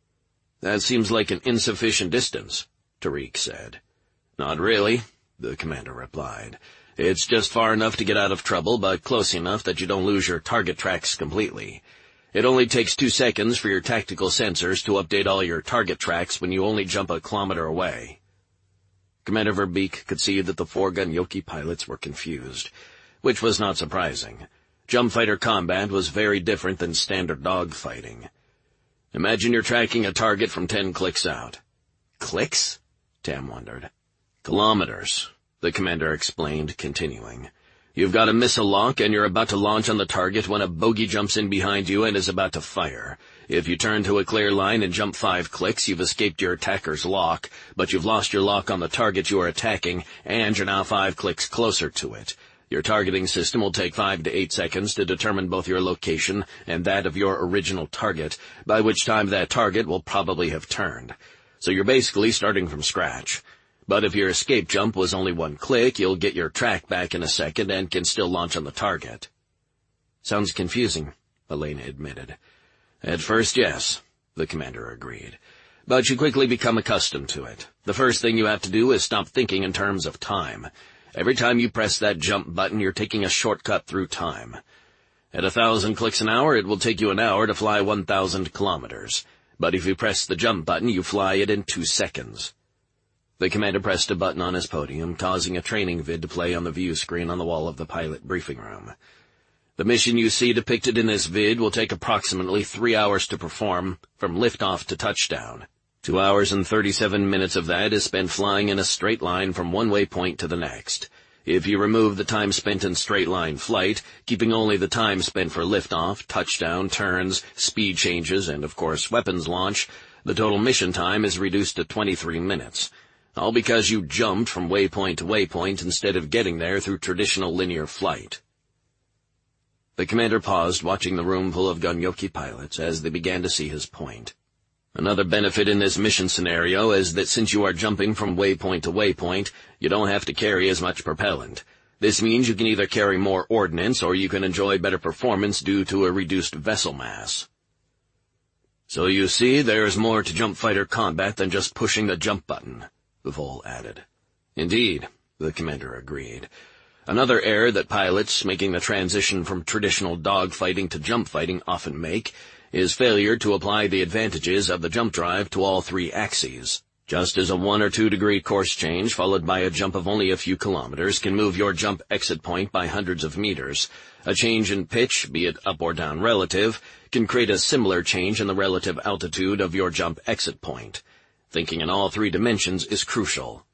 That seems like an insufficient distance, Tariq said. Not really, the commander replied. It's just far enough to get out of trouble, but close enough that you don't lose your target tracks completely. It only takes two seconds for your tactical sensors to update all your target tracks when you only jump a kilometer away. Commander Verbeek could see that the four Gunyoki pilots were confused, which was not surprising. Jump fighter combat was very different than standard dogfighting. Imagine you're tracking a target from ten clicks out. Clicks? Tam wondered. Kilometers, the commander explained, continuing. You've got a missile lock and you're about to launch on the target when a bogey jumps in behind you and is about to fire. If you turn to a clear line and jump five clicks, you've escaped your attacker's lock, but you've lost your lock on the target you are attacking, and you're now five clicks closer to it. Your targeting system will take five to eight seconds to determine both your location and that of your original target, by which time that target will probably have turned. So you're basically starting from scratch. But if your escape jump was only one click, you'll get your track back in a second and can still launch on the target. Sounds confusing, Elena admitted. At first, yes, the commander agreed. But you quickly become accustomed to it. The first thing you have to do is stop thinking in terms of time. Every time you press that jump button, you're taking a shortcut through time. At a thousand clicks an hour, it will take you an hour to fly one thousand kilometers. But if you press the jump button, you fly it in two seconds. The commander pressed a button on his podium, causing a training vid to play on the view screen on the wall of the pilot briefing room. The mission you see depicted in this vid will take approximately three hours to perform, from liftoff to touchdown. Two hours and thirty-seven minutes of that is spent flying in a straight line from one waypoint to the next. If you remove the time spent in straight-line flight, keeping only the time spent for liftoff, touchdown, turns, speed changes, and, of course, weapons launch, the total mission time is reduced to twenty-three minutes. All because you jumped from waypoint to waypoint instead of getting there through traditional linear flight. The commander paused, watching the room full of Gunyoki pilots as they began to see his point. Another benefit in this mission scenario is that since you are jumping from waypoint to waypoint, you don't have to carry as much propellant. This means you can either carry more ordnance or you can enjoy better performance due to a reduced vessel mass. So you see, there's more to jump fighter combat than just pushing the jump button, Vol added. Indeed, the commander agreed. Another error that pilots making the transition from traditional dogfighting to jump fighting often make is failure to apply the advantages of the jump drive to all three axes. Just as a one or two degree course change followed by a jump of only a few kilometers can move your jump exit point by hundreds of meters, a change in pitch, be it up or down relative, can create a similar change in the relative altitude of your jump exit point. Thinking in all three dimensions is crucial.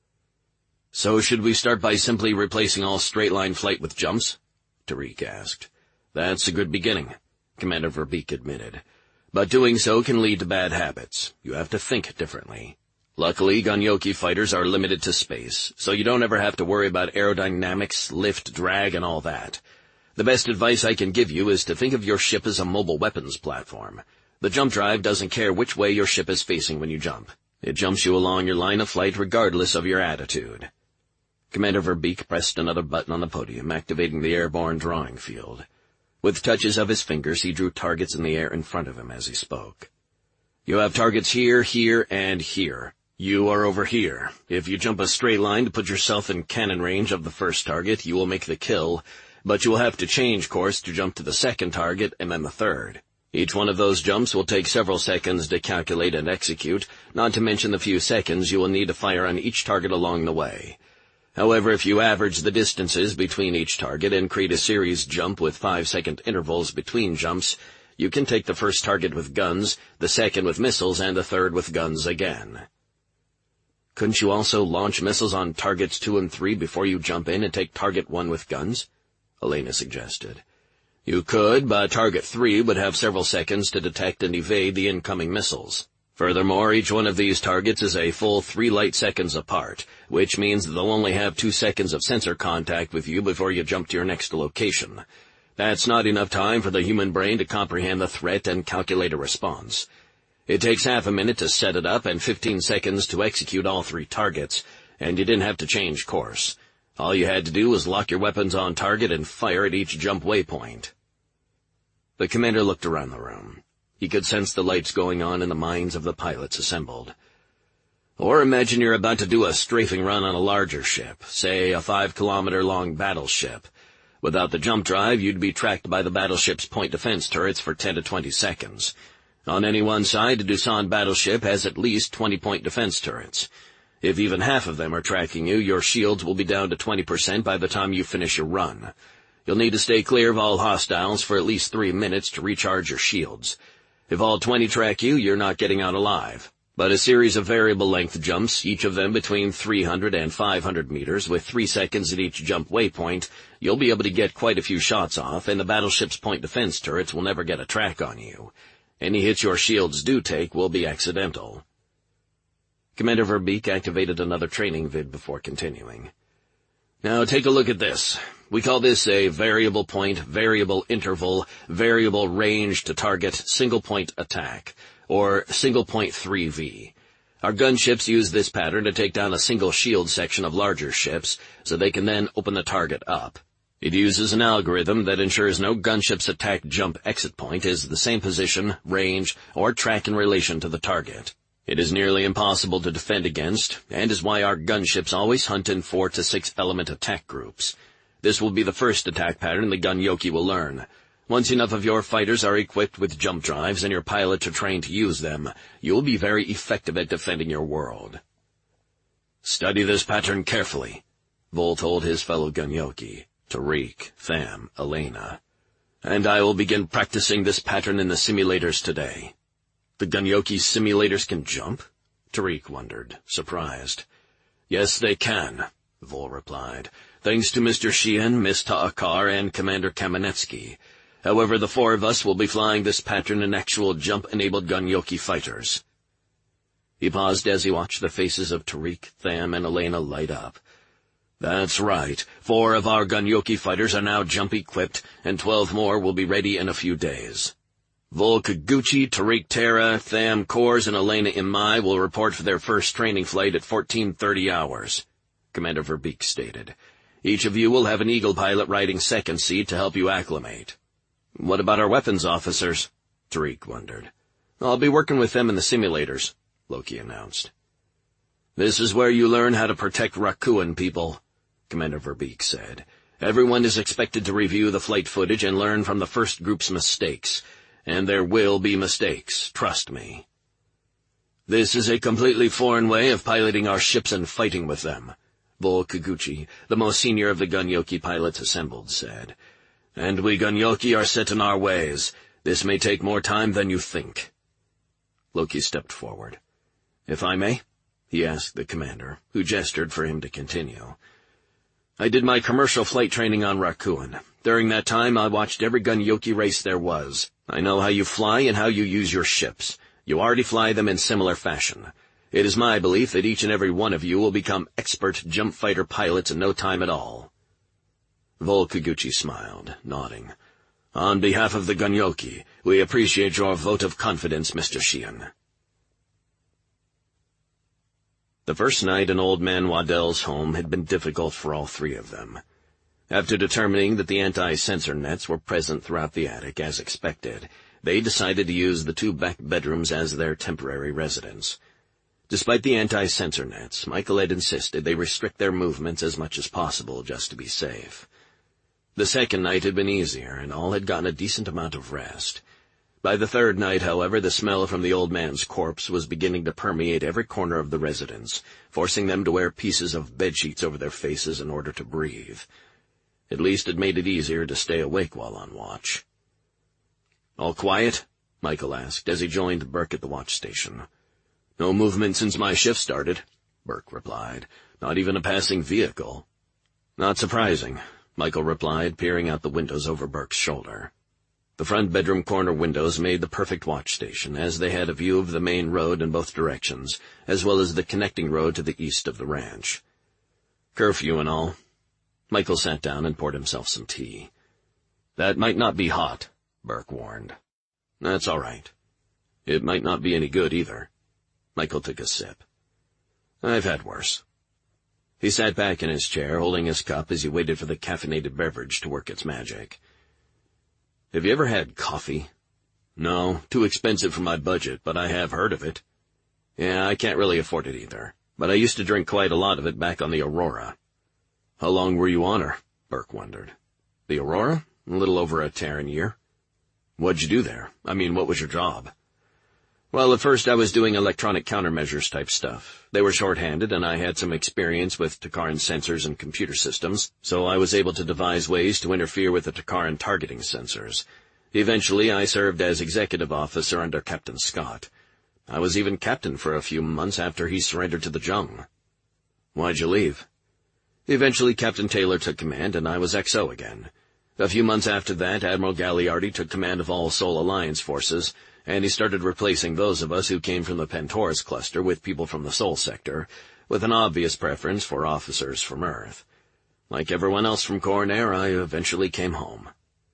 So should we start by simply replacing all straight-line flight with jumps? Tariq asked. That's a good beginning, Commander Verbeek admitted. But doing so can lead to bad habits. You have to think differently. Luckily, Gunyoki fighters are limited to space, so you don't ever have to worry about aerodynamics, lift, drag, and all that. The best advice I can give you is to think of your ship as a mobile weapons platform. The jump drive doesn't care which way your ship is facing when you jump. It jumps you along your line of flight regardless of your attitude. Commander Verbeek pressed another button on the podium, activating the airborne drawing field. With touches of his fingers, he drew targets in the air in front of him as he spoke. You have targets here, here, and here. You are over here. If you jump a straight line to put yourself in cannon range of the first target, you will make the kill, but you will have to change course to jump to the second target and then the third. Each one of those jumps will take several seconds to calculate and execute, not to mention the few seconds you will need to fire on each target along the way. However, if you average the distances between each target and create a series jump with five-second intervals between jumps, you can take the first target with guns, the second with missiles, and the third with guns again. Couldn't you also launch missiles on targets two and three before you jump in and take target one with guns? Elena suggested. You could, but target three would have several seconds to detect and evade the incoming missiles. Furthermore, each one of these targets is a full three light seconds apart, which means that they'll only have two seconds of sensor contact with you before you jump to your next location. That's not enough time for the human brain to comprehend the threat and calculate a response. It takes half a minute to set it up and fifteen seconds to execute all three targets, and you didn't have to change course. All you had to do was lock your weapons on target and fire at each jump waypoint. The commander looked around the room. He could sense the lights going on in the minds of the pilots assembled. Or imagine you're about to do a strafing run on a larger ship, say a five-kilometer-long battleship. Without the jump drive, you'd be tracked by the battleship's point defense turrets for ten to twenty seconds. On any one side, the Doosan battleship has at least twenty point defense turrets. If even half of them are tracking you, your shields will be down to twenty percent by the time you finish your run. You'll need to stay clear of all hostiles for at least three minutes to recharge your shields. If all twenty track you, you're not getting out alive. But a series of variable-length jumps, each of them between three hundred and five hundred meters, with three seconds at each jump waypoint, you'll be able to get quite a few shots off, and the battleship's point defense turrets will never get a track on you. Any hits your shields do take will be accidental. Commander Verbeek activated another training vid before continuing. Now take a look at this. We call this a variable point, variable interval, variable range to target, single point attack, or single point three V. Our gunships use this pattern to take down a single shield section of larger ships, so they can then open the target up. It uses an algorithm that ensures no gunship's attack jump exit point is the same position, range, or track in relation to the target. It is nearly impossible to defend against, and is why our gunships always hunt in four to six element attack groups. This will be the first attack pattern the Gunyoki will learn. Once enough of your fighters are equipped with jump drives and your pilots are trained to use them, you will be very effective at defending your world. Study this pattern carefully, Vol told his fellow Gunyoki, Tariq, Tham, Elena. And I will begin practicing this pattern in the simulators today. The Gunyoki simulators can jump? Tariq wondered, surprised. Yes, they can, Vol replied, thanks to Mister Sheehan, Miss Ta'akar, and Commander Kamenetsky. However, the four of us will be flying this pattern in actual jump-enabled Gunyoki fighters. He paused as he watched the faces of Tariq, Tham, and Elena light up. That's right. Four of our Gunyoki fighters are now jump-equipped, and twelve more will be ready in a few days. Vol Kiguchi, Tariq Terra, Tham Kors, and Elena Imai will report for their first training flight at fourteen thirty hours, Commander Verbeek stated. Each of you will have an Eagle pilot riding second seat to help you acclimate. What about our weapons officers? Tariq wondered. I'll be working with them in the simulators, Loki announced. This is where you learn how to protect Rakuan people, Commander Verbeek said. Everyone is expected to review the flight footage and learn from the first group's mistakes. And there will be mistakes, trust me. This is a completely foreign way of piloting our ships and fighting with them, Vol Kiguchi, the most senior of the Gunyoki pilots assembled, said. And we Gunyoki are set in our ways. This may take more time than you think. Loki stepped forward. "If I may?" he asked the commander, who gestured for him to continue. "I did my commercial flight training on Rakuen. During that time, I watched every Gunyoki race there was. I know how you fly and how you use your ships. You already fly them in similar fashion. It is my belief that each and every one of you will become expert jump fighter pilots in no time at all." Vol Kiguchi smiled, nodding. "On behalf of the Gunyoki, we appreciate your vote of confidence, Mister Sheehan." The first night in Old Man Waddell's home had been difficult for all three of them. After determining that the anti-sensor nets were present throughout the attic, as expected, they decided to use the two back bedrooms as their temporary residence. Despite the anti-sensor nets, Michael had insisted they restrict their movements as much as possible just to be safe. The second night had been easier, and all had gotten a decent amount of rest. By the third night, however, the smell from the old man's corpse was beginning to permeate every corner of the residence, forcing them to wear pieces of bedsheets over their faces in order to breathe. At least it made it easier to stay awake while on watch. "All quiet?" Michael asked as he joined Burke at the watch station. "No movement since my shift started," Burke replied. "Not even a passing vehicle." "Not surprising," Michael replied, peering out the windows over Burke's shoulder. The front bedroom corner windows made the perfect watch station, as they had a view of the main road in both directions, as well as the connecting road to the east of the ranch. "Curfew and all." Michael sat down and poured himself some tea. "That might not be hot," Burke warned. "That's all right. It might not be any good either." Michael took a sip. "I've had worse." He sat back in his chair, holding his cup as he waited for the caffeinated beverage to work its magic. "Have you ever had coffee?" "No, too expensive for my budget, but I have heard of it." "Yeah, I can't really afford it either, but I used to drink quite a lot of it back on the Aurora." "How long were you on her?" Burke wondered. "The Aurora? A little over a Terran year." "What'd you do there? I mean, what was your job?" "Well, at first I was doing electronic countermeasures type stuff. They were short-handed, and I had some experience with Takaran sensors and computer systems, so I was able to devise ways to interfere with the Takaran targeting sensors. Eventually, I served as executive officer under Captain Scott. I was even captain for a few months after he surrendered to the Jung." "Why'd you leave?" "Eventually, Captain Taylor took command, and I was X O again. A few months after that, Admiral Gagliardi took command of all Sol Alliance forces, and he started replacing those of us who came from the Pantoras cluster with people from the Sol sector, with an obvious preference for officers from Earth. Like everyone else from Coronair, I eventually came home."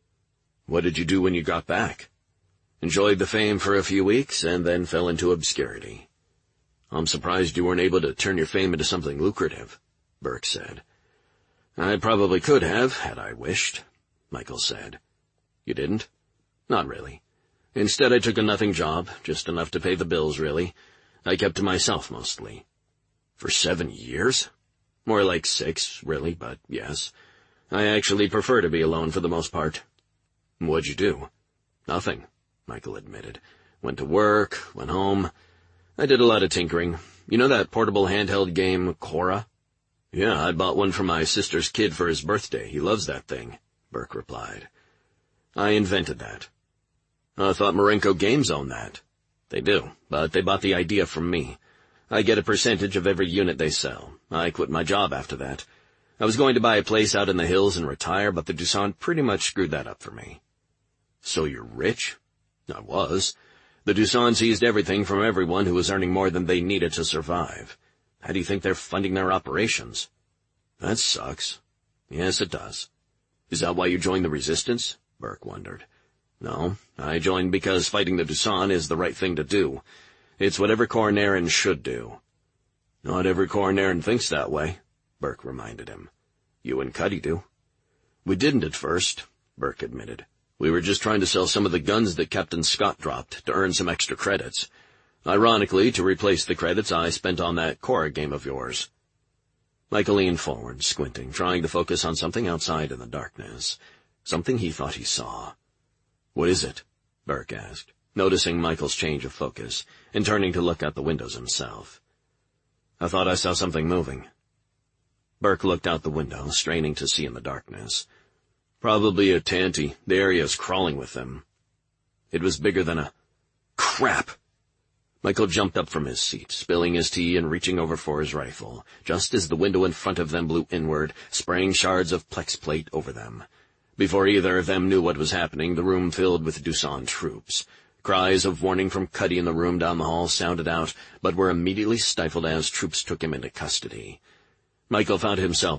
"What did you do when you got back?" "Enjoyed the fame for a few weeks, and then fell into obscurity." "I'm surprised you weren't able to turn your fame into something lucrative," Burke said. "I probably could have, had I wished," Michael said. "You didn't?" "Not really. Instead, I took a nothing job, just enough to pay the bills, really. I kept to myself mostly." "For seven years?" "More like six, really, but yes. I actually prefer to be alone for the most part." "What'd you do?" "Nothing," Michael admitted. "Went to work, went home. I did a lot of tinkering. You know that portable handheld game, Cora?" "Yeah, I bought one for my sister's kid for his birthday. He loves that thing," Burke replied. "I invented that." "I thought Marenko Games owned that." "They do, but they bought the idea from me. I get a percentage of every unit they sell. I quit my job after that. I was going to buy a place out in the hills and retire, but the Doosan pretty much screwed that up for me." "So you're rich?" "I was. The Doosan seized everything from everyone who was earning more than they needed to survive. How do you think they're funding their operations?" "That sucks." "Yes, it does." "Is that why you joined the Resistance?" Burke wondered. "No, I joined because fighting the Doosan is the right thing to do. It's what every Coronaran should do." "Not every Coronaran thinks that way," Burke reminded him. "You and Cuddy do." "We didn't at first," Burke admitted. "We were just trying to sell some of the guns that Captain Scott dropped to earn some extra credits. Ironically, to replace the credits I spent on that Cora game of yours." Michael leaned forward, squinting, trying to focus on something outside in the darkness. Something he thought he saw. "What is it?" Burke asked, noticing Michael's change of focus, and turning to look out the windows himself. "I thought I saw something moving." Burke looked out the window, straining to see in the darkness. "Probably a Tanty. The area's crawling with them." It was bigger than a... Crap! Michael jumped up from his seat, spilling his tea and reaching over for his rifle, just as the window in front of them blew inward, spraying shards of plex plate over them. Before either of them knew what was happening, the room filled with Dushan troops. Cries of warning from Cuddy in the room down the hall sounded out, but were immediately stifled as troops took him into custody. Michael found himself